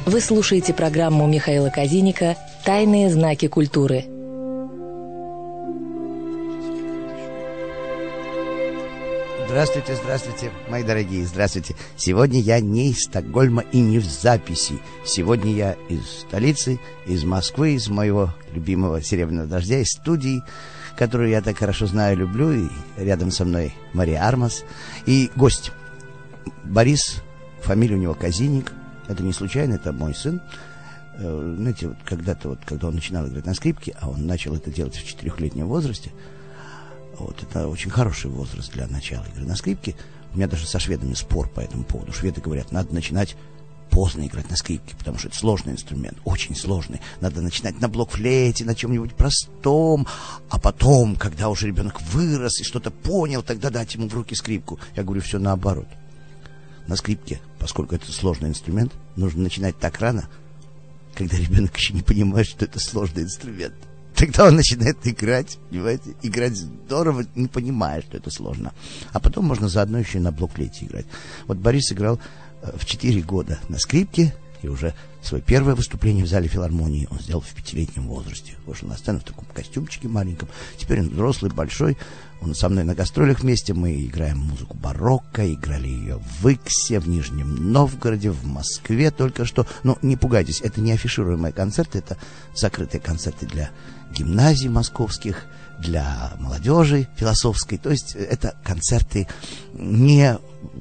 Вы слушаете программу Михаила Казиника «Тайные знаки культуры». Здравствуйте, мои дорогие, здравствуйте. Сегодня я не из Стокгольма и не в записи. Сегодня я из столицы, из Москвы, из моего любимого «Серебряного дождя», из студии, которую я так хорошо знаю и люблю. И рядом со мной Мария Армас. И гость Борис, фамилия у него Казиник. Это не случайно, это мой сын. Знаете, вот когда-то, когда он начинал играть на скрипке, а он начал это делать в 4-летнем возрасте, вот это очень хороший возраст для начала игры на скрипке. У меня даже со шведами спор по этому поводу. Шведы говорят, надо начинать поздно играть на скрипке, потому что это сложный инструмент, очень сложный. Надо начинать на блокфлейте, на чем-нибудь простом, а потом, когда уже ребенок вырос и что-то понял, тогда дать ему в руки скрипку. Я говорю, все наоборот. На скрипке, поскольку это сложный инструмент, нужно начинать так рано, когда ребенок еще не понимает, что это сложный инструмент. Тогда он начинает играть, понимаете? Играть здорово, не понимая, что это сложно. А потом можно заодно еще и на блокфлейте играть. Вот Борис играл в 4 года на скрипке, и уже свое первое выступление в зале филармонии он сделал в 5-летнем возрасте. Вышел на сцену в таком костюмчике маленьком. Теперь он взрослый, большой. Он со мной на гастролях вместе. Мы играем музыку барокко, играли ее в Иксе, в Нижнем Новгороде, в Москве только что. Но не пугайтесь, это не афишируемые концерты, это закрытые концерты для гимназий московских, для молодежи философской. То есть это концерты, на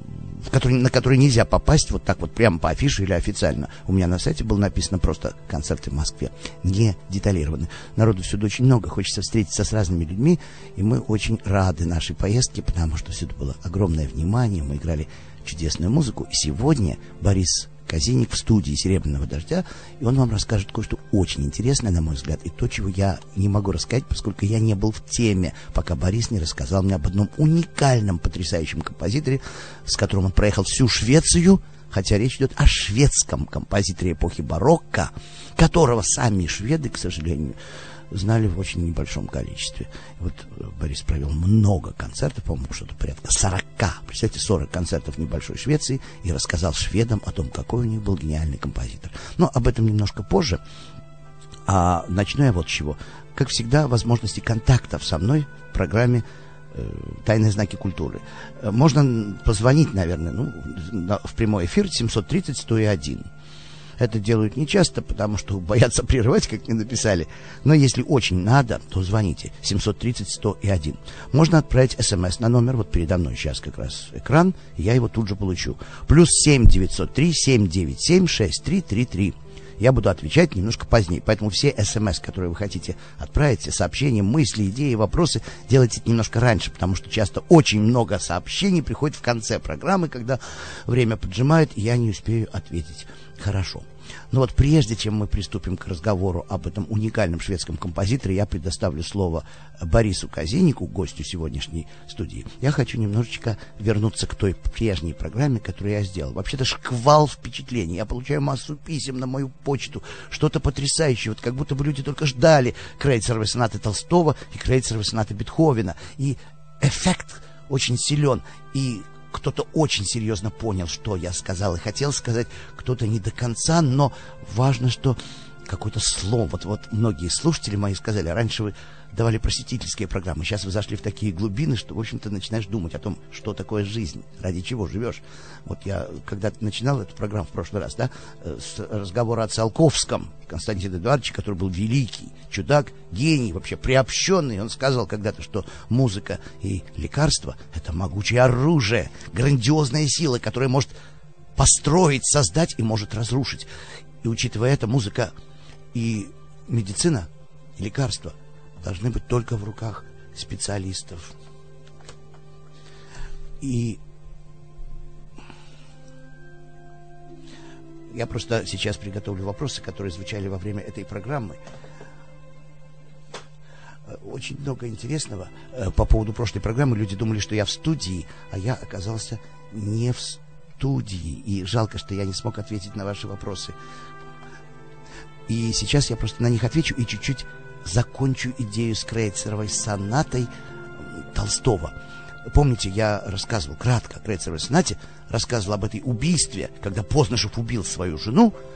которые нельзя попасть вот так вот прямо по афише или официально. У меня на сайте было написано просто «Концерты в Москве». Не деталированы. Народу всюду очень много, хочется встретиться с разными людьми, и мы очень рады нашей поездке, потому что всюду было огромное внимание, мы играли чудесную музыку. И сегодня Борис Казиник в студии «Серебряного дождя», и он вам расскажет кое-что очень интересное, на мой взгляд, и то, чего я не могу рассказать, поскольку я не был в теме, пока Борис не рассказал мне об одном уникальном, потрясающем композиторе, с которым он проехал всю Швецию, хотя речь идет о шведском композиторе эпохи барокко, которого сами шведы, к сожалению, знали в очень небольшом количестве. Вот Борис провел много концертов, по-моему, что-то порядка 40. Представьте, 40 концертов в небольшой Швеции, и рассказал шведам о том, какой у них был гениальный композитор. Но об этом немножко позже. А начну я вот с чего. Как всегда, возможности контактов со мной в программе «Тайные знаки культуры». Можно позвонить, наверное, в прямой эфир 730-101. Это делают нечасто, потому что боятся прерывать, как мне написали. Но если очень надо, то звоните 730-101. Можно отправить смс на номер, вот передо мной сейчас как раз экран, и я его тут же получу. Плюс 7-903-797-6333. Я буду отвечать немножко позднее. Поэтому все смс, которые вы хотите отправить, все сообщения, мысли, идеи, вопросы, делайте это немножко раньше, потому что часто очень много сообщений приходит в конце программы, когда время поджимает, и я не успею ответить хорошо. Но вот прежде чем мы приступим к разговору об этом уникальном шведском композиторе, я предоставлю слово Борису Казинику, гостю сегодняшней студии. Я хочу немножечко вернуться к той прежней программе, которую я сделал. Вообще-то шквал впечатлений. Я получаю массу писем на мою почту. Что-то потрясающее. Вот как будто бы люди только ждали крейцеровой сонаты Толстого и крейцеровой сонаты Бетховена. И эффект очень силен. И кто-то очень серьезно понял, что я сказал и хотел сказать, кто-то не до конца, но важно, что какое-то слово. Вот многие слушатели мои сказали, раньше вы давали просветительские программы, сейчас вы зашли в такие глубины, что, в общем-то, начинаешь думать о том, что такое жизнь, ради чего живешь. Вот я когда-то начинал эту программу в прошлый раз, с разговора о Циолковском Константине Эдуардовиче, который был великий чудак, гений, вообще приобщенный. Он сказал когда-то, что музыка и лекарство — это могучее оружие, грандиозная сила, которая может построить, создать и может разрушить. И учитывая это, музыка и медицина, и лекарства должны быть только в руках специалистов. И я просто сейчас приготовлю вопросы, которые звучали во время этой программы. Очень много интересного по поводу прошлой программы. Люди думали, что я в студии, а я оказался не в студии. И жалко, что я не смог ответить на ваши вопросы. И сейчас я просто на них отвечу и чуть-чуть закончу идею с крейцеровой сонатой Толстого. Помните, я рассказывал кратко о крейцеровой сонате, рассказывал об этой убийстве, когда Познышев убил свою жену.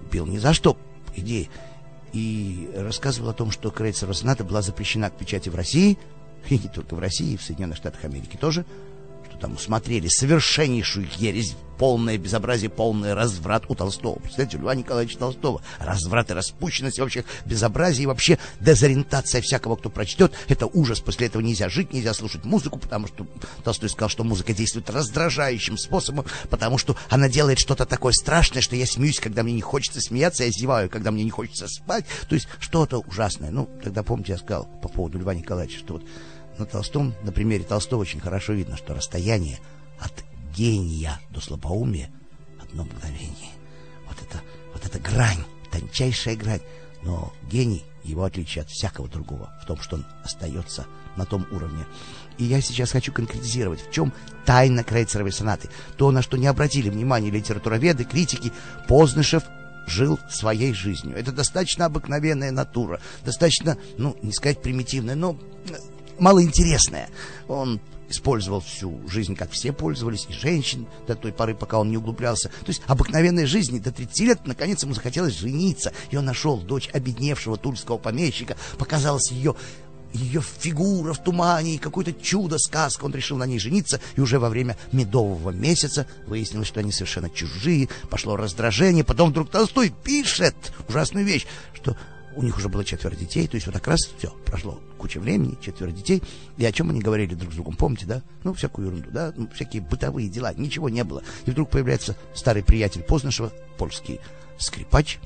бил ни за что, по идее. И рассказывал о том, что крейцерова соната была запрещена к печати в России, и не только в России, и в Соединенных Штатах Америки тоже, что там усмотрели совершеннейшую ересь, полное безобразие, полный разврат у Толстого. Представляете, у Льва Николаевича Толстого разврат и распущенность, вообще безобразие, и вообще дезориентация всякого, кто прочтет. Это ужас. После этого нельзя жить, нельзя слушать музыку, потому что Толстой сказал, что музыка действует раздражающим способом, потому что она делает что-то такое страшное, что я смеюсь, когда мне не хочется смеяться, я зеваю, когда мне не хочется спать. То есть что-то ужасное. Ну, тогда, помните, я сказал по поводу Льва Николаевича, что вот на Толстом, на примере Толстого очень хорошо видно, что расстояние от гения до слабоумия одно мгновение. Вот это грань, тончайшая грань. Но гений, его отличие от всякого другого в том, что он остается на том уровне. И я сейчас хочу конкретизировать, в чем тайна крейцеровой сонаты. То, на что не обратили внимания литературоведы, критики. Познышев жил своей жизнью. Это достаточно обыкновенная натура, достаточно, не сказать примитивная, но малоинтересная. Он использовал всю жизнь, как все пользовались, и женщин до той поры, пока он не углублялся. То есть обыкновенной жизни. До 30 лет, наконец, ему захотелось жениться. И он нашел дочь обедневшего тульского помещика. Показалась ее фигура в тумане, и какое-то чудо, сказка. Он решил на ней жениться, и уже во время медового месяца выяснилось, что они совершенно чужие. Пошло раздражение. Потом вдруг Толстой пишет ужасную вещь, что у них уже было 4 детей, то есть вот как раз все, прошло куча времени, 4 детей, и о чем они говорили друг с другом, помните, да? Всякую ерунду, да? Всякие бытовые дела, ничего не было. И вдруг появляется старый приятель Познышева, польский скрипач,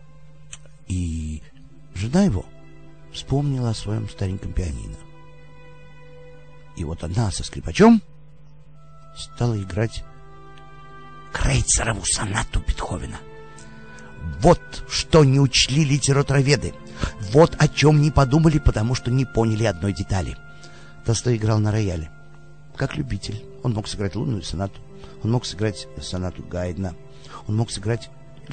и жена его вспомнила о своем стареньком пианино. И вот она со скрипачом стала играть крейцерову сонату Бетховена. Вот что не учли литературоведы. Вот о чем не подумали, потому что не поняли одной детали. Толстой играл на рояле, как любитель. Он мог сыграть лунную сонату, он мог сыграть сонату Гайдна, он мог сыграть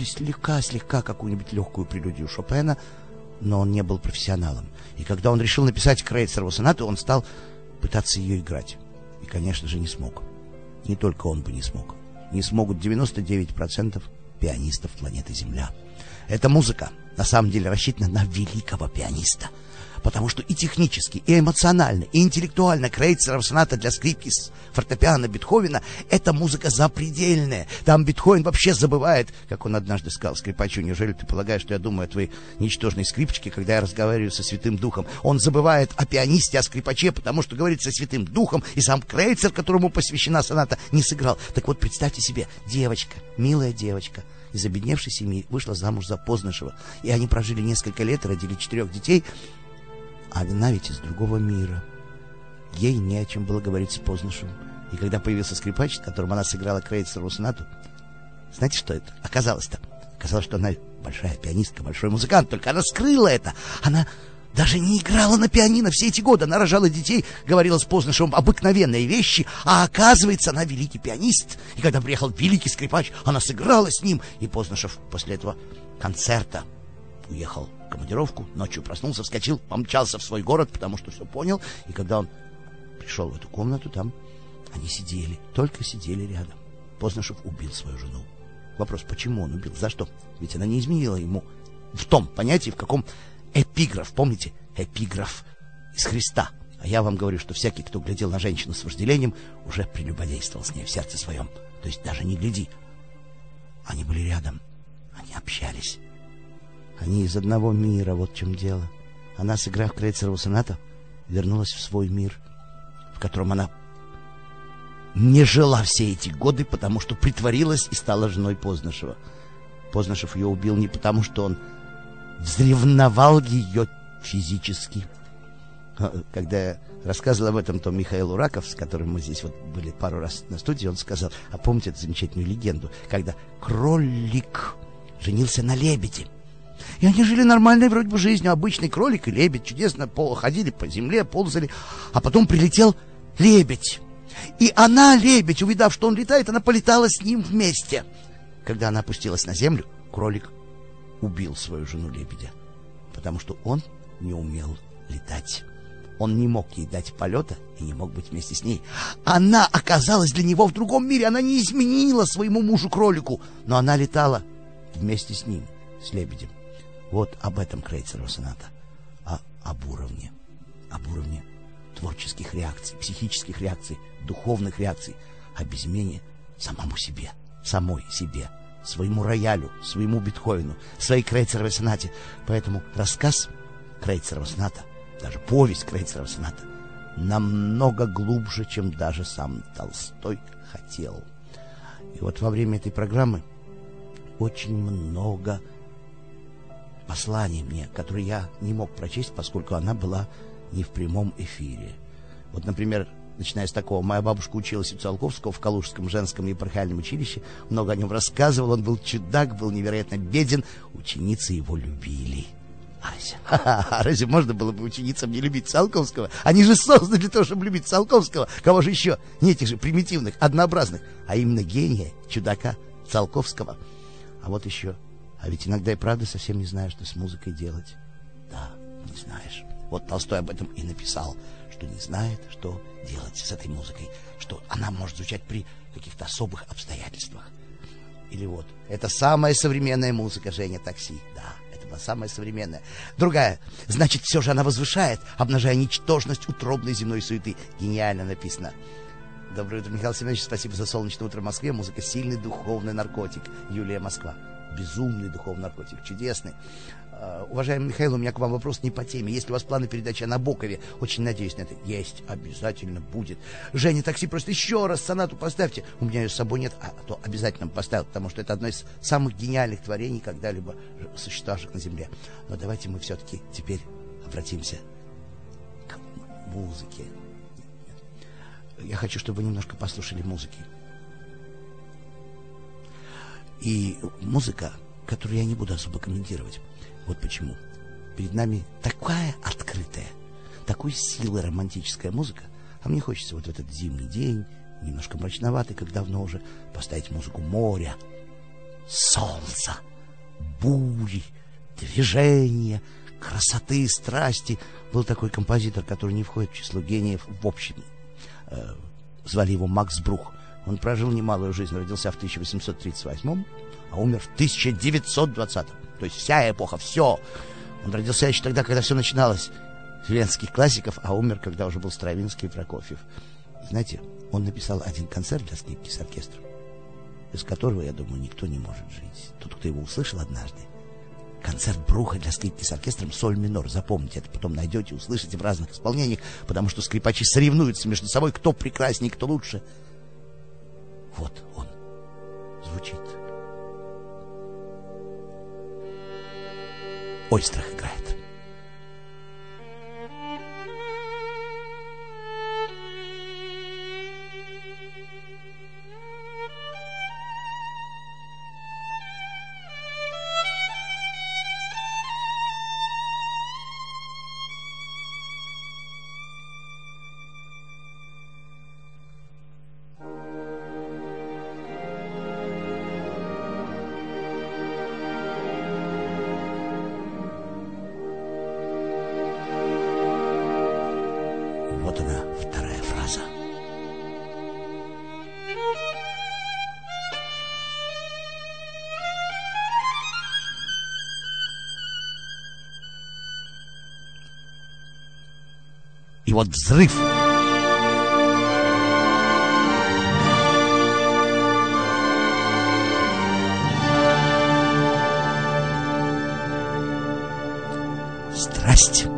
слегка какую-нибудь легкую прелюдию Шопена, но он не был профессионалом. И когда он решил написать крейцерову сонату, он стал пытаться ее играть. И, конечно же, не смог. Не только он бы не смог. Не смогут 99% пианистов планеты Земля. Эта музыка на самом деле рассчитана на великого пианиста, потому что и технически, и эмоционально, и интеллектуально крейцерова соната для скрипки с фортепиано Бетховена — это музыка запредельная. Там Бетховен вообще забывает, как он однажды сказал скрипачу: неужели ты полагаешь, что я думаю о твоей ничтожной скрипочке, когда я разговариваю со Святым Духом? Он забывает о пианисте, о скрипаче, потому что говорит со Святым Духом, и сам крейцер, которому посвящена соната, не сыграл. Так вот, представьте себе, девочка, милая девочка из обедневшей семьи вышла замуж за Познышева, и они прожили несколько лет, родили 4 детей. А она ведь из другого мира. Ей не о чем было говорить с Познышевым. И когда появился скрипач, с которым она сыграла крейцерову сонату, знаете, что это оказалось-то? Оказалось, что она большая пианистка, большой музыкант, только она скрыла это. Она даже не играла на пианино все эти годы. Она рожала детей, говорила с Познышевым обыкновенные вещи, а оказывается, она великий пианист. И когда приехал великий скрипач, она сыграла с ним. И Познышев после этого концерта уехал в командировку, ночью проснулся, вскочил, помчался в свой город, потому что все понял. И когда он пришел в эту комнату, там они сидели, только сидели рядом. Познышев убил свою жену. Вопрос: почему он убил? За что? Ведь она не изменила ему в том понятии, в каком эпиграф, помните? Эпиграф из Христа. А я вам говорю, что всякий, кто глядел на женщину с вожделением, уже прелюбодействовал с ней в сердце своем. То есть даже не гляди. Они были рядом, они общались. Они из одного мира, вот в чем дело. Она, сыграв крейцерову сонату, вернулась в свой мир, в котором она не жила все эти годы, потому что притворилась и стала женой Познышева. Познышев ее убил не потому, что он взревновал ее физически. Когда я рассказывал об этом, то Михаил Ураков, с которым мы здесь вот были пару раз на студии, он сказал: а помните эту замечательную легенду, когда кролик женился на лебеде? И они жили нормальной вроде бы жизнью, обычный кролик и лебедь, чудесно ходили по земле, ползали. А потом прилетел лебедь. И она, лебедь, увидав, что он летает, она полетала с ним вместе. Когда она опустилась на землю, кролик убил свою жену лебедя, потому что он не умел летать. Он не мог ей дать полета и не мог быть вместе с ней. Она оказалась для него в другом мире. Она не изменила своему мужу-кролику, но она летала вместе с ним. с лебедем. Вот об этом Крейцерова соната. Об уровне творческих реакций, психических реакций, духовных реакций, об измене самому себе, самой себе, своему роялю, своему Бетховену, своей Крейцеровой сонате. Поэтому рассказ Крейцерова соната, даже повесть Крейцерова соната, намного глубже, чем даже сам Толстой хотел. И вот во время этой программы очень много посланий мне, которые я не мог прочесть, поскольку она была не в прямом эфире. Вот, например, начиная с такого: моя бабушка училась у Циолковского в Калужском женском епархиальном училище, много о нем рассказывал, он был чудак, был невероятно беден, ученицы его любили. Ася, разве можно было бы ученицам не любить Циолковского? Они же созданы для того, чтобы любить Циолковского. Кого же еще? Не этих же примитивных, однообразных, а именно гения, чудака Циолковского. А вот еще: а ведь иногда и правда совсем не знаешь, что с музыкой делать. Да, не знаешь. Вот Толстой об этом и написал, что не знает, что делать с этой музыкой, что она может звучать при каких-то особых обстоятельствах. Или вот: это самая современная музыка, Женя, такси. Да, это была самая современная. Другая: значит, все же она возвышает, обнажая ничтожность утробной земной суеты. Гениально написано. Доброе утро, Михаил Семенович, спасибо за солнечное утро в Москве. Музыка — сильный духовный наркотик. Юлия, Москва. Безумный духовный наркотик, чудесный. Уважаемый Михаил, у меня к вам вопрос не по теме. Есть ли у вас планы передачи о Набокове? Очень надеюсь на это. Есть, обязательно будет. Женя, такси, просто еще раз сонату поставьте. У меня ее с собой нет, а то обязательно поставил, потому что это одно из самых гениальных творений, когда-либо существовавших на Земле. Но давайте мы все-таки теперь обратимся к музыке. Я хочу, чтобы вы немножко послушали музыки. И музыка, которую я не буду особо комментировать. Вот почему. Перед нами такая открытая, такой силой романтическая музыка, а мне хочется вот в этот зимний день, немножко мрачноватый, как давно уже, поставить музыку моря, солнца, бури, движения, красоты, страсти. Был такой композитор, который не входит в число гениев в общем. Звали его Макс Брух. Он прожил немалую жизнь, родился в 1838, а умер в 1920. То есть вся эпоха, все. Он родился еще тогда, когда все начиналось с венских классиков, а умер, когда уже был Стравинский и Прокофьев. Знаете, он написал один концерт для скрипки с оркестром, без которого, я думаю, никто не может жить. Тот, кто его услышал однажды. Концерт Бруха для скрипки с оркестром, соль минор. Запомните это, потом найдете, услышите в разных исполнениях, потому что скрипачи соревнуются между собой, кто прекраснее, кто лучше. Вот он звучит. Ойстрах играет. Вот она, вторая фраза. И вот взрыв. Страсть.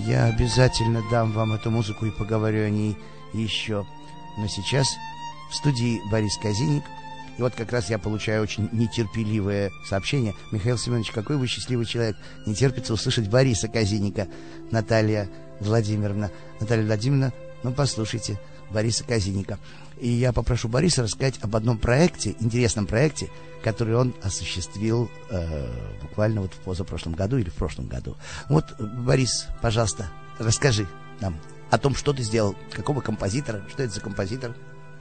Я обязательно дам вам эту музыку и поговорю о ней еще. Но сейчас в студии Борис Казиник. И вот как раз я получаю очень нетерпеливое сообщение. Михаил Семенович, какой вы счастливый человек. Не терпится услышать Бориса Казиника. Наталья Владимировна, ну послушайте Бориса Казиника. И я попрошу Бориса рассказать об одном проекте, интересном проекте, который он осуществил буквально вот в позапрошлом году или в прошлом году. Вот, Борис, пожалуйста, расскажи нам о том, что ты сделал, какого композитора, что это за композитор.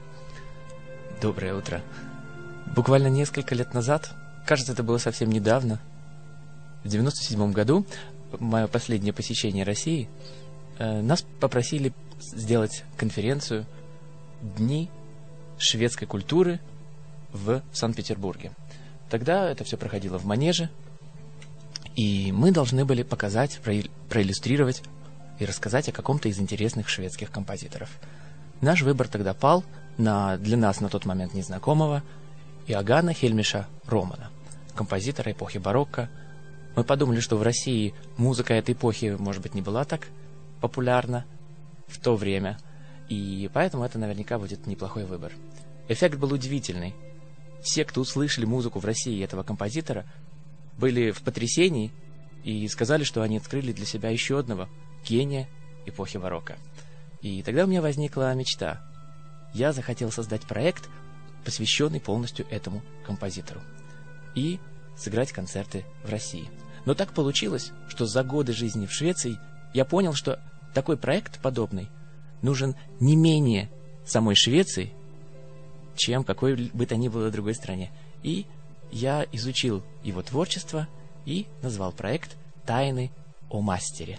Доброе утро. Буквально несколько лет назад, кажется, это было совсем недавно, в 97 году, мое последнее посещение России, нас попросили сделать конференцию «Дни шведской культуры» в Санкт-Петербурге. Тогда это все проходило в Манеже, и мы должны были показать, проиллюстрировать и рассказать о каком-то из интересных шведских композиторов. Наш выбор тогда пал на для нас на тот момент незнакомого Иоганна Хельмиша Романа, композитора эпохи барокко. Мы подумали, что в России музыка этой эпохи, может быть, не была так популярна в то время, и поэтому это наверняка будет неплохой выбор. Эффект был удивительный. Все, кто услышали музыку в России этого композитора, были в потрясении и сказали, что они открыли для себя еще одного гения эпохи барокко. И тогда у меня возникла мечта. Я захотел создать проект, посвященный полностью этому композитору, и сыграть концерты в России. Но так получилось, что за годы жизни в Швеции я понял, что такой проект подобный нужен не менее самой Швеции, чем какой бы то ни было другой стране. И я изучил его творчество и назвал проект «Тайны о мастере».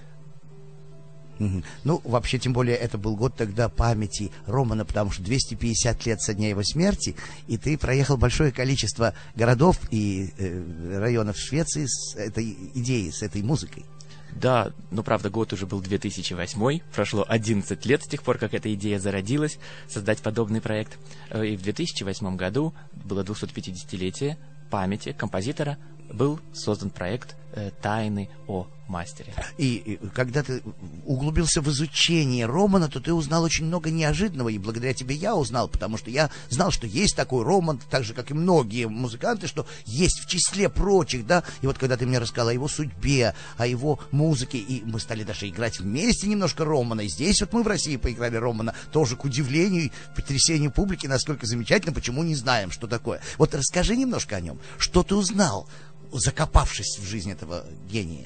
Ну, вообще, тем более, это был год тогда памяти Романа, потому что 250 лет со дня его смерти, и ты проехал большое количество городов и районов Швеции с этой идеей, с этой музыкой. Да, но правда год уже был 2008, прошло 11 лет с тех пор, как эта идея зародилась, создать подобный проект. И в 2008 году было 250-летие памяти композитора, был создан проект «Тайны о мастере». И когда ты углубился в изучение Романа, то ты узнал очень много неожиданного, и благодаря тебе я узнал, потому что я знал, что есть такой Роман, так же, как и многие музыканты, что есть в числе прочих, да, и вот когда ты мне рассказал о его судьбе, о его музыке, и мы стали даже играть вместе немножко Романа, и здесь вот мы в России поиграли Романа, тоже к удивлению и потрясению публики, насколько замечательно, почему не знаем, что такое. Вот расскажи немножко о нем, что ты узнал, закопавшись в жизнь этого гения.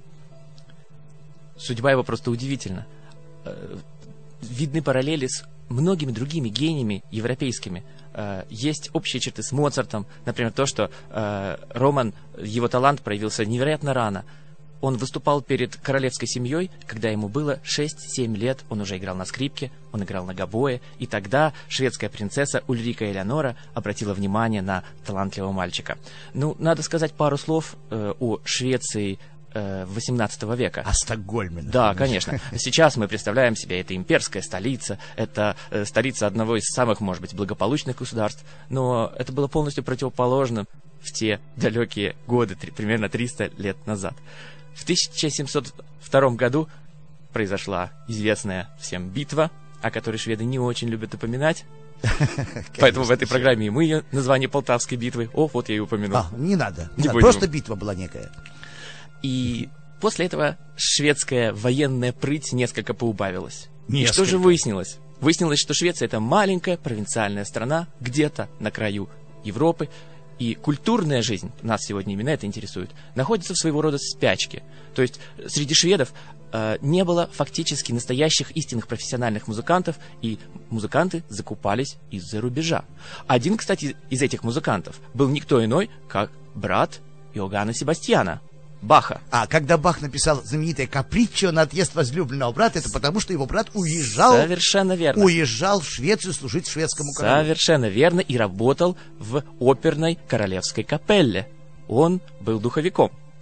Судьба его просто удивительна. Видны параллели с многими другими гениями европейскими. Есть общие черты с Моцартом. Например, то, что Роман, его талант проявился невероятно рано. Он выступал перед королевской семьей, когда ему было 6-7 лет. Он уже играл на скрипке, он играл на гобое. И тогда шведская принцесса Ульрика Элеонора обратила внимание на талантливого мальчика. Ну, надо сказать пару слов о Швеции XVIII века. О Стокгольме. Да, конечно. Сейчас мы представляем себе, это имперская столица, это столица одного из самых, может быть, благополучных государств. Но это было полностью противоположно в те далекие годы, примерно 300 лет назад. В 1702 году произошла известная всем битва, о которой шведы не очень любят упоминать. Поэтому в этой программе и мы ее название Полтавской битвы. О, вот я и упомянул. Не надо. Просто битва была некая. И после этого шведская военная прыть несколько поубавилась. И что же выяснилось? Выяснилось, что Швеция — это маленькая провинциальная страна, где-то на краю Европы. И культурная жизнь, нас сегодня именно это интересует, находится в своего рода спячке. То есть среди шведов не было фактически настоящих истинных профессиональных музыкантов, и музыканты закупались из-за рубежа. Один, кстати, из этих музыкантов был никто иной, как брат Иоганна Себастьяна, Баха. А когда Бах написал знаменитое «Каприччо» на отъезд возлюбленного брата, это потому, что его брат уезжал... Совершенно верно. Уезжал в Швецию служить шведскому королю. Совершенно верно, и работал в оперной королевской капелле. Он был духовиком.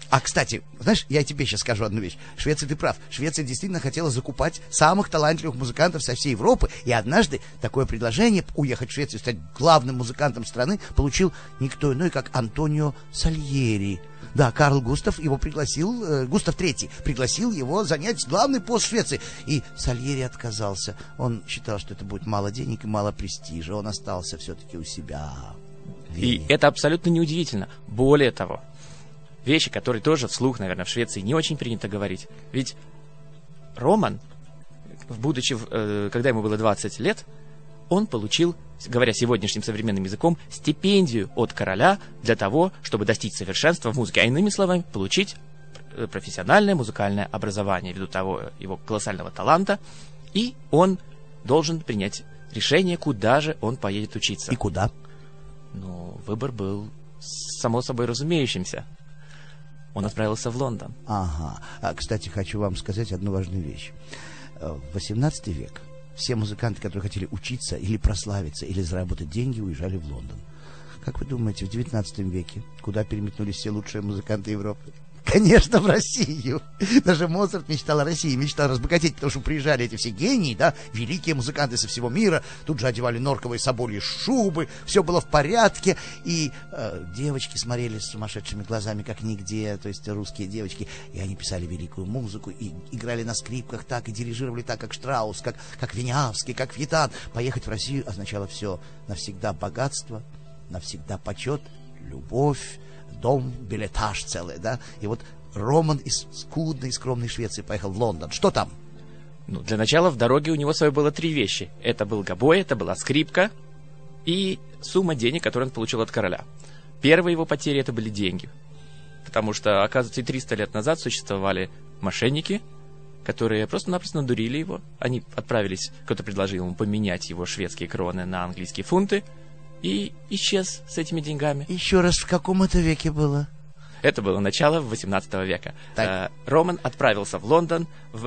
А, кстати, знаешь, я тебе сейчас скажу одну вещь. Швеция, ты прав. Швеция действительно хотела закупать самых талантливых музыкантов со всей Европы. И однажды такое предложение уехать в Швецию, стать главным музыкантом страны, получил никто иной, как Антонио Сальери. Да, Карл Густав его пригласил, Густав III пригласил его занять главный пост в Швеции. И Сальери отказался. Он считал, что это будет мало денег и мало престижа. Он остался все-таки у себя. И это абсолютно неудивительно. Более того, вещи, которые тоже вслух, наверное, в Швеции не очень принято говорить. Ведь Роман, будучи, когда ему было 20 лет, он получил, говоря сегодняшним современным языком, стипендию от короля для того, чтобы достичь совершенства в музыке. А иными словами, получить профессиональное музыкальное образование ввиду того его колоссального таланта. И он должен принять решение, куда же он поедет учиться. И куда? Ну, выбор был само собой разумеющимся. Он отправился в Лондон. Ага. Кстати, хочу вам сказать одну важную вещь. В 18 век все музыканты, которые хотели учиться или прославиться, или заработать деньги, уезжали в Лондон. Как вы думаете, в 19 веке куда переметнулись все лучшие музыканты Европы? Конечно, в Россию. Даже Моцарт мечтал о России, мечтал разбогатеть, потому что приезжали эти все гении, да, великие музыканты со всего мира, тут же одевали норковые собольи шубы, все было в порядке, и девочки смотрели с сумасшедшими глазами, как нигде, то есть русские девочки, и они писали великую музыку, и играли на скрипках так, и дирижировали так, как Штраус, как Винявский, как Витан. Поехать в Россию означало все: навсегда богатство, навсегда почет, любовь, дом, билетаж целый, да? И вот Роман из скудной и скромной Швеции поехал в Лондон. Что там? Ну, для начала в дороге у него с собой было 3 вещи. Это был гобой, это была скрипка и сумма денег, которую он получил от короля. Первые его потери — это были деньги. Потому что, оказывается, и 300 лет назад существовали мошенники, которые просто-напросто надурили его. Они отправились, кто-то предложил ему поменять его шведские кроны на английские фунты, и исчез с этими деньгами. Еще раз, в каком это веке было? Это было начало 18 века. Роман отправился в Лондон в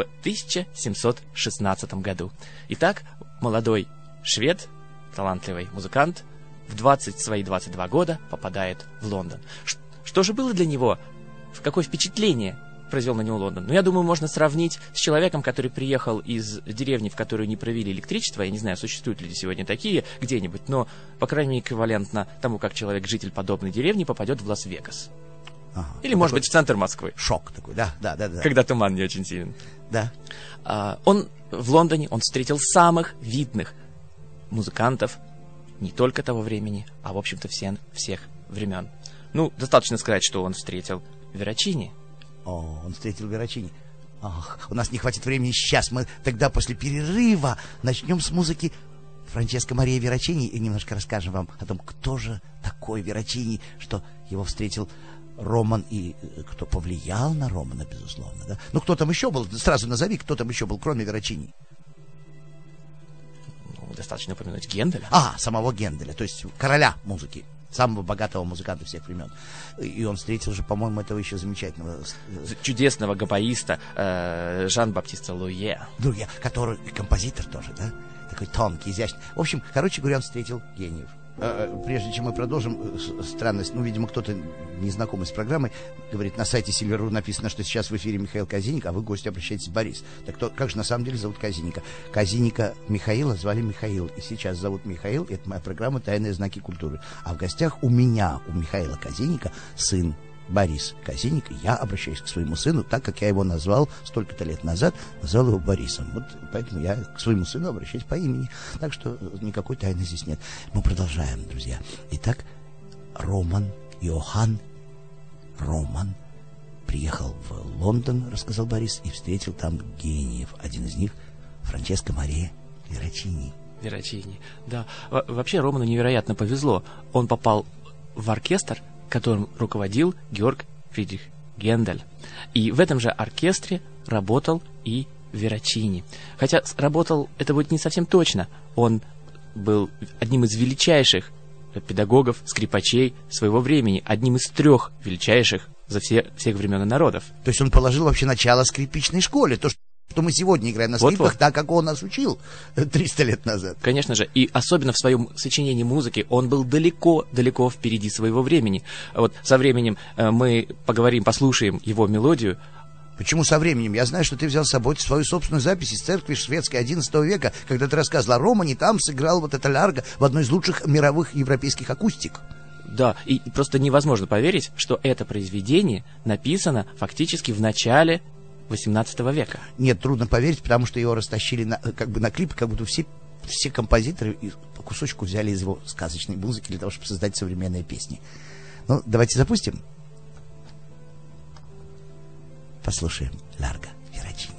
1716 году. Итак, молодой швед, талантливый музыкант, в свои 22 года попадает в Лондон. Что же было для него? Какое впечатление произвел на него Лондон? Ну, я думаю, можно сравнить с человеком, который приехал из деревни, в которую не провели электричество. Я не знаю, существуют ли сегодня такие где-нибудь, но, по крайней мере, эквивалентно тому, как человек, житель подобной деревни, попадет в Лас-Вегас. Ага. Или, может быть, в центр Москвы. Шок такой, да. Когда туман не очень силен. Да. Он в Лондоне, он встретил самых видных музыкантов не только того времени, а, в общем-то, всех времен. Ну, достаточно сказать, что он встретил Верачини. Он встретил Верачини. Ах, у нас не хватит времени сейчас. Мы тогда после перерыва начнем с музыки Франческо Мария Верачини и немножко расскажем вам о том, кто же такой Верачини, что его встретил Роман и кто повлиял на Романа, безусловно. Да? Ну, кто там еще был? Сразу назови, кто там еще был, кроме Верачини. Ну, достаточно упомянуть Генделя. Самого Генделя, то есть короля музыки. Самого богатого музыканта всех времен. И он встретил же, по-моему, этого еще замечательного... чудесного габаиста Жан-Баптиста Луе. Луе, который композитор тоже, да? Такой тонкий, изящный. В общем, короче говоря, он встретил гениев. Прежде чем мы продолжим, странность, видимо, кто-то незнакомый с программой, говорит, на сайте Silver.ru написано, что сейчас в эфире Михаил Казиник, а вы, гости, обращаетесь Борис. Так как же на самом деле зовут Казиника? Казиника Михаила звали Михаил, и сейчас зовут Михаил, и это моя программа «Тайные знаки культуры». А в гостях у Михаила Казиника, сын Борис Казиник, и я обращаюсь к своему сыну, так как я его назвал столько-то лет назад, назвал его Борисом. Вот поэтому я к своему сыну обращаюсь по имени. Так что никакой тайны здесь нет. Мы продолжаем, друзья. Итак, Йохан Роман приехал в Лондон, рассказал Борис, и встретил там гениев. Один из них Франческо Мария Верачини. Да. Вообще Роману невероятно повезло. Он попал в оркестр, которым руководил Георг Фридрих Гендель. И в этом же оркестре работал и Верачини. Хотя работал, это будет не совсем точно. Он был одним из величайших педагогов, скрипачей своего времени, одним из 3 величайших за всех времен и народов. То есть он положил вообще начало скрипичной школе, то, что что мы сегодня играем на скрипках так, как он нас учил 300 лет назад. Конечно же. И особенно в своем сочинении музыки он был далеко впереди своего времени. Вот со временем мы поговорим, послушаем его мелодию. Почему со временем? Я знаю, что ты взял с собой свою собственную запись из церкви шведской XI века, когда ты рассказывал о Романе, там сыграл вот это Ларго в одной из лучших мировых европейских акустик. Да, и просто невозможно поверить, что это произведение написано фактически в начале XVIII века. Нет, трудно поверить, потому что его растащили на клипы, как будто все композиторы по кусочку взяли из его сказочной музыки для того, чтобы создать современные песни. Ну, давайте запустим. Послушаем Ларго Верачини.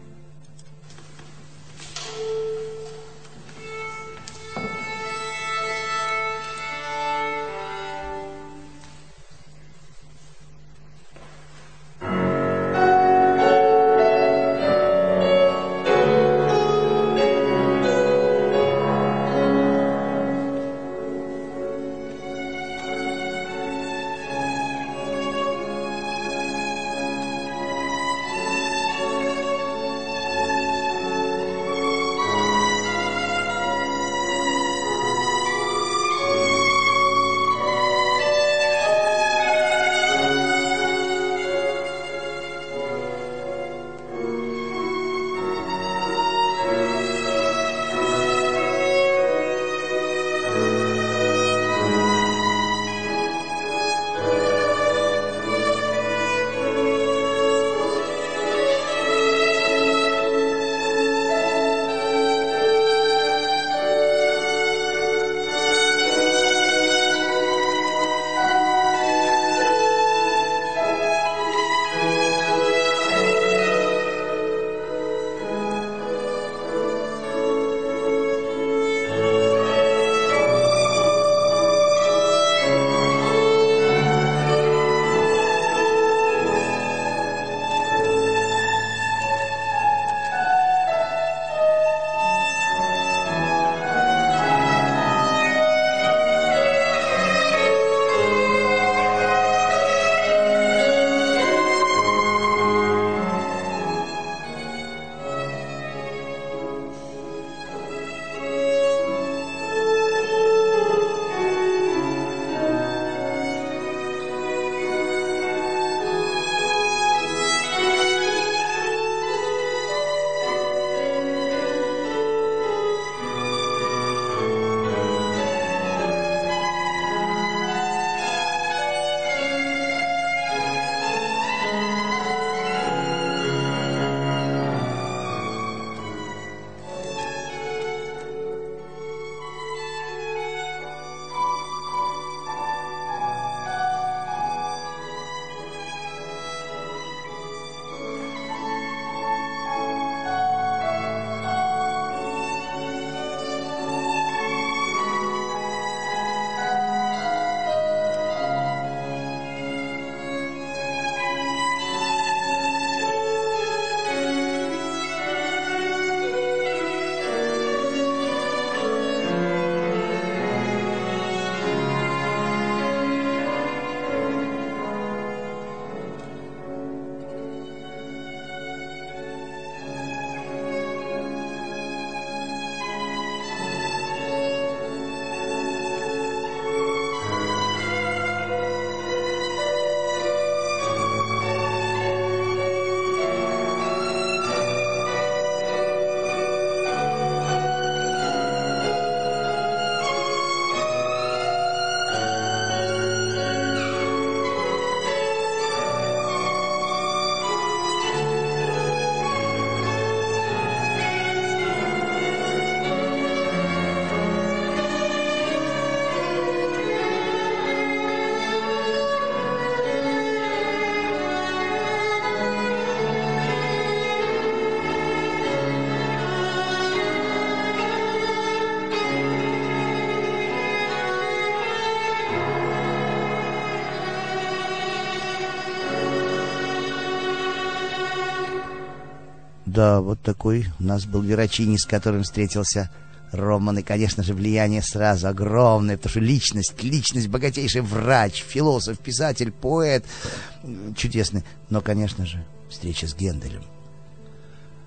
Да, вот такой у нас был Верачини, с которым встретился Роман. И, конечно же, влияние сразу огромное, потому что личность, богатейший врач, философ, писатель, поэт, чудесный. Но, конечно же, встреча с Генделем.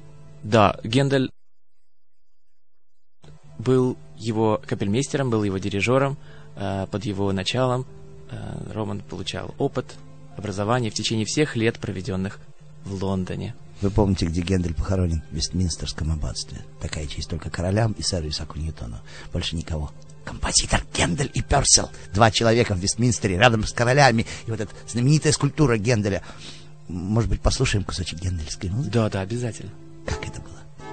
Да, Гендель был его капельмейстером, был его дирижером. Под его началом Роман получал опыт, образование в течение всех лет, проведенных в Лондоне. Вы помните, где Гендель похоронен? В Вестминстерском аббатстве. Такая честь только королям и сэру Исааку Ньютону. Больше никого. Композитор Гендель и Персел. 2 человека в Вестминстере рядом с королями. И вот эта знаменитая скульптура Генделя. Может быть, послушаем кусочек гендельской музыки? Да, обязательно. Как это было?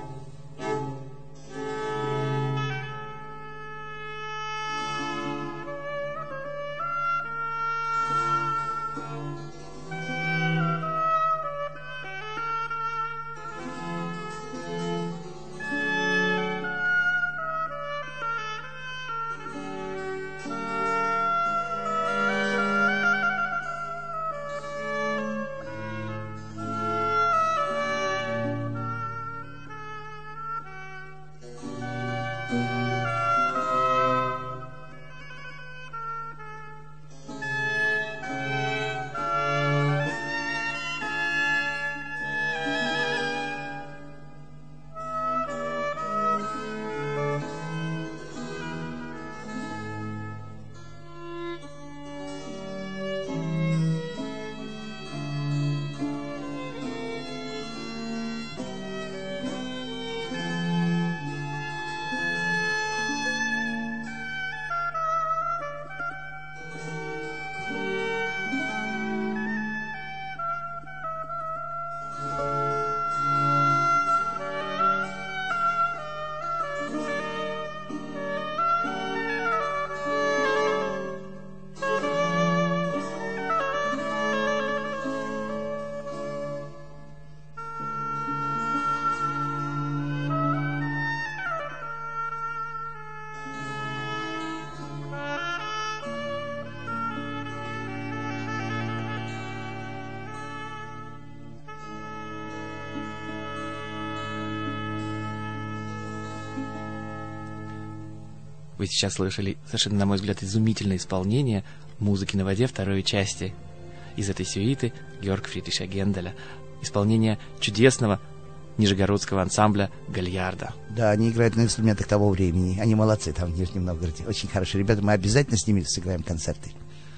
Вы сейчас слышали совершенно, на мой взгляд, изумительное исполнение музыки на воде второй части из этой сюиты Георга Фридриша Генделя. Исполнение чудесного нижегородского ансамбля «Гальярда». Да, они играют на инструментах того времени. Они молодцы там в Нижнем Новгороде. Очень хорошие ребята. Мы обязательно с ними сыграем концерты.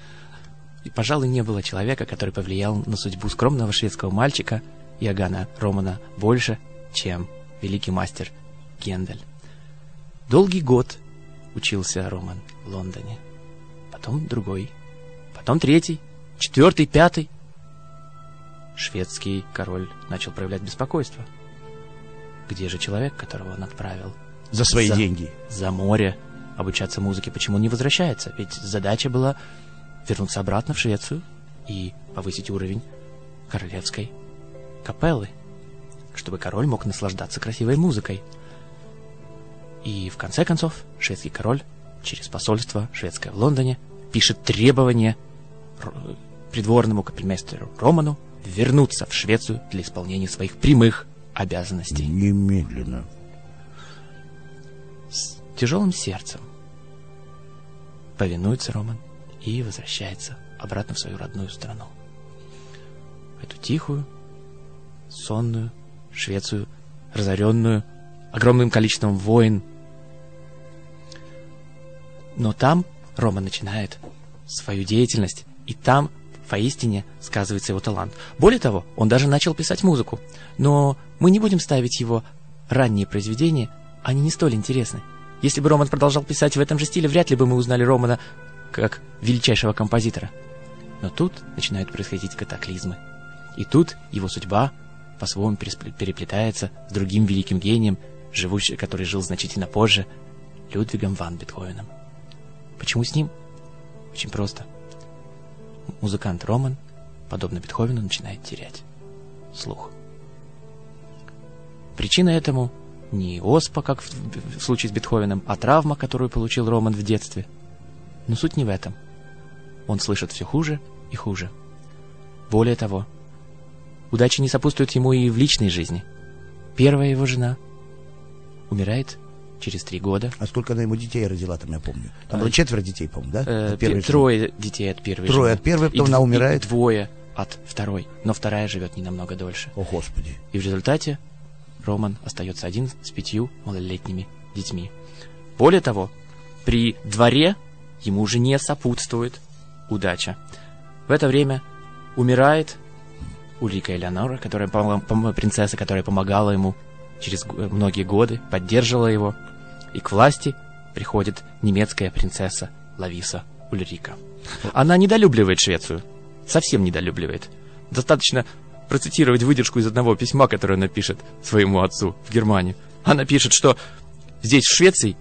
И, пожалуй, не было человека, который повлиял на судьбу скромного шведского мальчика Иоганна Романа больше, чем великий мастер Гендель. Долгий год учился Роман в Лондоне. Потом другой. Потом 3, 4, 5. Шведский король начал проявлять беспокойство. Где же человек, которого он отправил? За свои деньги. За море обучаться музыке. Почему он не возвращается? Ведь задача была вернуться обратно в Швецию и повысить уровень королевской капеллы, чтобы король мог наслаждаться красивой музыкой. И в конце концов шведский король через посольство шведское в Лондоне пишет требование придворному капельмейстеру Роману вернуться в Швецию для исполнения своих прямых обязанностей. Немедленно. С тяжелым сердцем повинуется Роман и возвращается обратно в свою родную страну. Эту тихую, сонную Швецию, разоренную огромным количеством войн. Но там Роман начинает свою деятельность, и там поистине сказывается его талант. Более того, он даже начал писать музыку. Но мы не будем ставить его ранние произведения, они не столь интересны. Если бы Роман продолжал писать в этом же стиле, вряд ли бы мы узнали Романа как величайшего композитора. Но тут начинают происходить катаклизмы. И тут его судьба по-своему переплетается с другим великим гением, который жил значительно позже, Людвигом ван Бетховеном. Почему с ним? Очень просто. Музыкант Роман, подобно Бетховену, начинает терять слух. Причина этому не оспа, как в случае с Бетховеном, а травма, которую получил Роман в детстве. Но суть не в этом. Он слышит все хуже и хуже. Более того, удача не сопутствует ему и в личной жизни. Первая его жена умирает через 3 года. А сколько она ему детей родила, там я помню. Там было 4 детей, по-моему, да? 3 детей от первой жены. 3 от первой, потом она умирает. И 2 от второй. Но вторая живет не намного дольше. О, Господи. И в результате Роман остается один с 5 малолетними детьми. Более того, при дворе ему уже не сопутствует удача. В это время умирает Ульрика Элеонора, принцесса, которая помогала ему через многие годы, поддерживала его. И к власти приходит немецкая принцесса Лависа Ульрика. Она недолюбливает Швецию, совсем недолюбливает. Достаточно процитировать выдержку из одного письма, которое она пишет своему отцу в Германию. Она пишет, что здесь, в Швеции,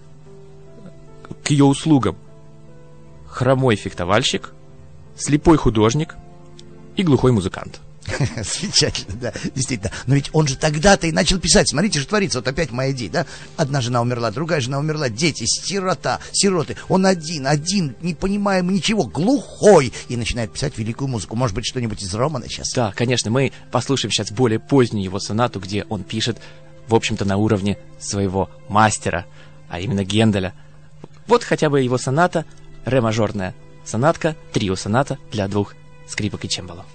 к ее услугам хромой фехтовальщик, слепой художник и глухой музыкант. Замечательно, да, действительно. Но ведь он же тогда-то и начал писать. Смотрите, что творится. Вот опять Моя-Ди, да? Одна жена умерла, другая жена умерла, дети, сироты. Он один, не понимая ничего, глухой. И начинает писать великую музыку. Может быть, что-нибудь из Романа сейчас? Да, конечно, мы послушаем сейчас более позднюю его сонату, где он пишет, в общем-то, на уровне своего мастера, а именно Генделя. Вот хотя бы его соната, ре-мажорная сонатка, трио-соната для 2 скрипок и чембало.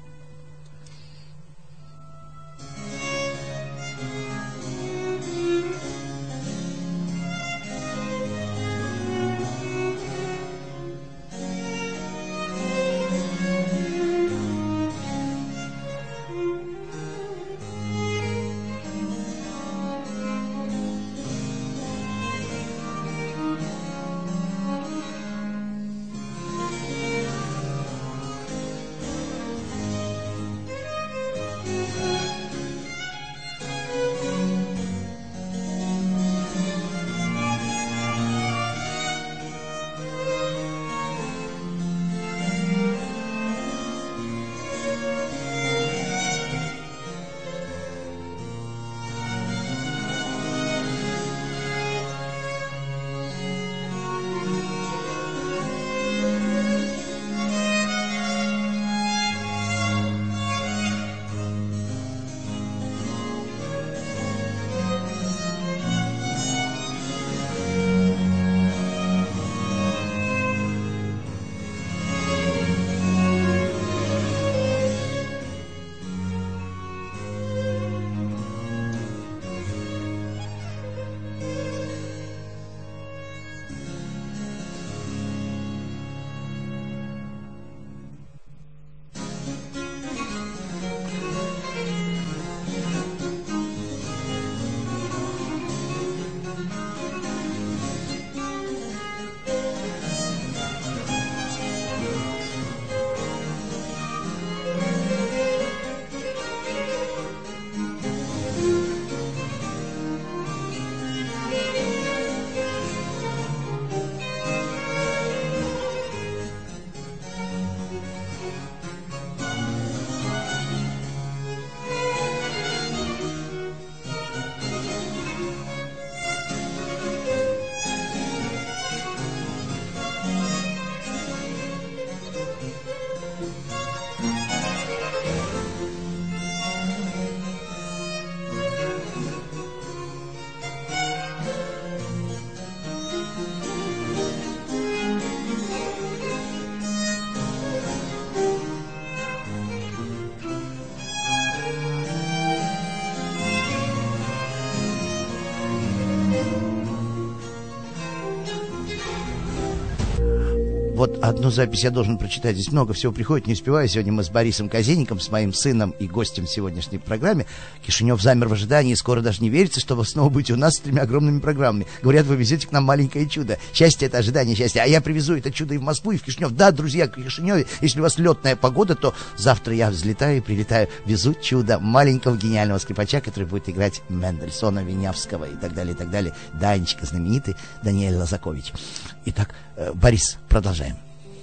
Вот одну запись я должен прочитать. Здесь много всего приходит, не успеваю. Сегодня мы с Борисом Казинником, с моим сыном и гостем в сегодняшней программе. Кишинев замер в ожидании, скоро даже не верится, что вы снова будете у нас с 3 огромными программами. Говорят, вы везете к нам маленькое чудо. Счастье — это ожидание счастья. А я привезу это чудо и в Москву, и в Кишинев. Да, друзья, в Кишиневе, если у вас летная погода, то завтра я взлетаю и прилетаю. Везу чудо маленького гениального скрипача, который будет играть Мендельсона, Винявского и так далее, и так далее. Данечка знаменитый, Даниэль Лазакович. Итак, Борис, продолжаем.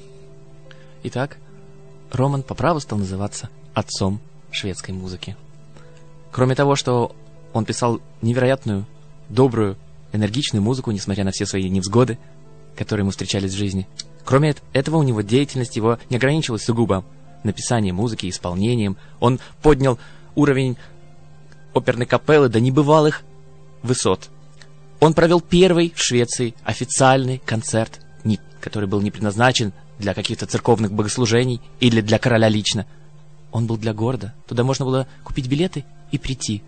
Итак, Роман по праву стал называться отцом шведской музыки. Кроме того, что он писал невероятную, добрую, энергичную музыку, несмотря на все свои невзгоды, которые ему встречались в жизни. Кроме этого, у него деятельность его не ограничилась сугубо написанием музыки, исполнением. Он поднял уровень оперной капеллы до небывалых высот. Он провел первый в Швеции официальный концерт, который был не предназначен для каких-то церковных богослужений или для короля лично. Он был для города. Туда можно было купить билеты и прийти.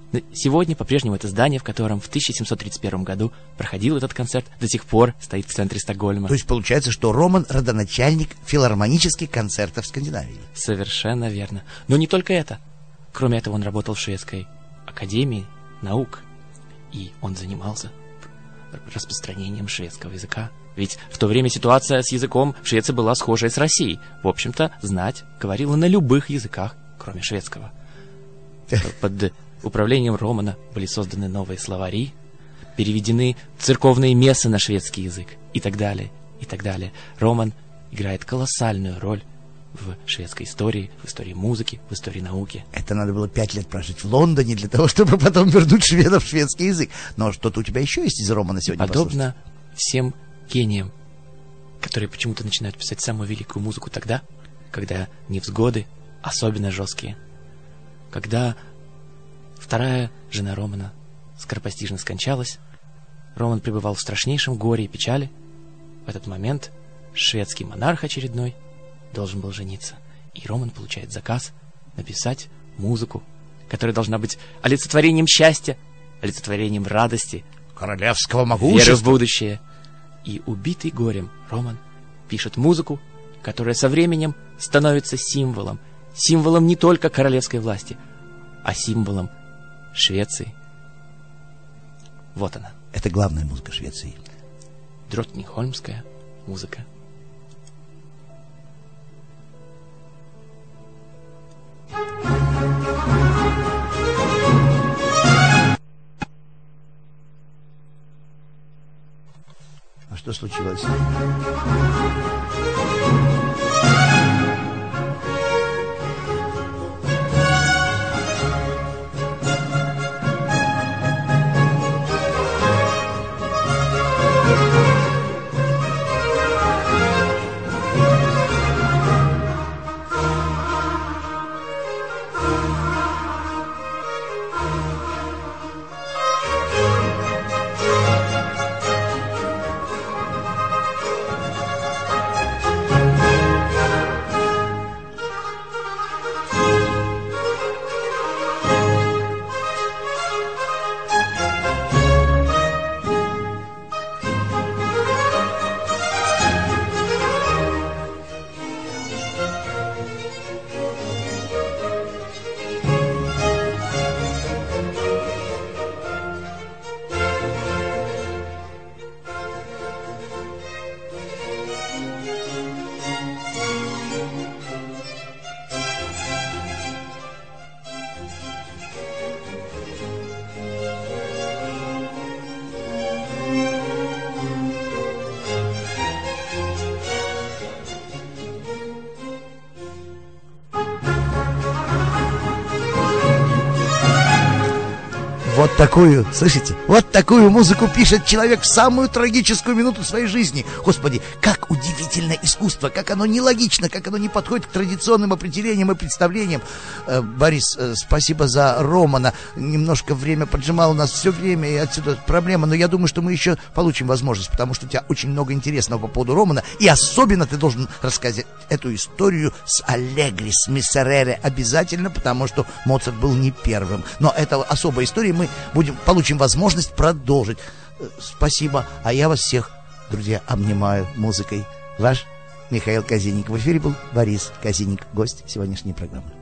Сегодня по-прежнему это здание, в котором в 1731 году проходил этот концерт, до сих пор стоит в центре Стокгольма. То есть получается, что Роман — родоначальник филармонических концертов в Скандинавии. Совершенно верно. Но не только это. Кроме этого, он работал в шведской академии наук. И он занимался распространением шведского языка. Ведь в то время ситуация с языком в Швеции была схожая с Россией. В общем-то, знать говорила на любых языках, кроме шведского. Под управлением Романа были созданы новые словари, переведены церковные мессы на шведский язык и так далее, и так далее. Роман играет колоссальную роль в шведской истории, в истории музыки, в истории науки. Это надо было 5 лет прожить в Лондоне для того, чтобы потом вернуть шведов в шведский язык. Но что-то у тебя еще есть из Романа сегодня? Подобно всем гениям, которые почему-то начинают писать самую великую музыку тогда, когда невзгоды особенно жесткие, когда вторая жена Романа скоропостижно скончалась, Роман пребывал в страшнейшем горе и печали. В этот момент шведский монарх очередной должен был жениться. И Роман получает заказ написать музыку, которая должна быть олицетворением счастья, олицетворением радости, королевского могущества, веры в будущее. И убитый горем Роман пишет музыку, которая со временем становится символом не только королевской власти, а символом Швеции. Вот она. Это главная музыка Швеции. Дротнингхольмская музыка. А что случилось? Вот такую, слышите? Вот такую музыку пишет человек в самую трагическую минуту своей жизни. Господи, как удивительно искусство, как оно нелогично, как оно не подходит к традиционным определениям и представлениям. Борис, спасибо за Романа. Немножко время поджимало нас все время, и отсюда проблема. Но я думаю, что мы еще получим возможность, потому что у тебя очень много интересного по поводу Романа. И особенно ты должен рассказать эту историю с Аллегри, с Миссерере. Обязательно, потому что Моцарт был не первым. Но это особая история, мы получим возможность продолжить. Спасибо, а я вас всех, друзья, обнимаю музыкой. Ваш Михаил Казиник. В эфире был Борис Казиник, гость сегодняшней программы.